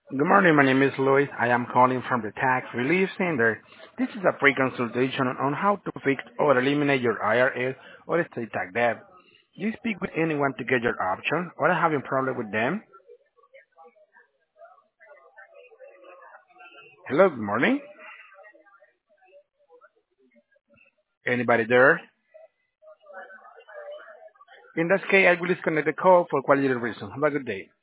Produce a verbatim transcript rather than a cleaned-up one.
Good morning. My name is Louis. I am calling from the Tax Relief Center. This is a free consultation on how to fix or eliminate your I R S or estate tax debt. You speak with anyone to get your option or having problem with them? Hello, good morning. Anybody there? In that case, I will disconnect the call for quality reasons. Have a good day.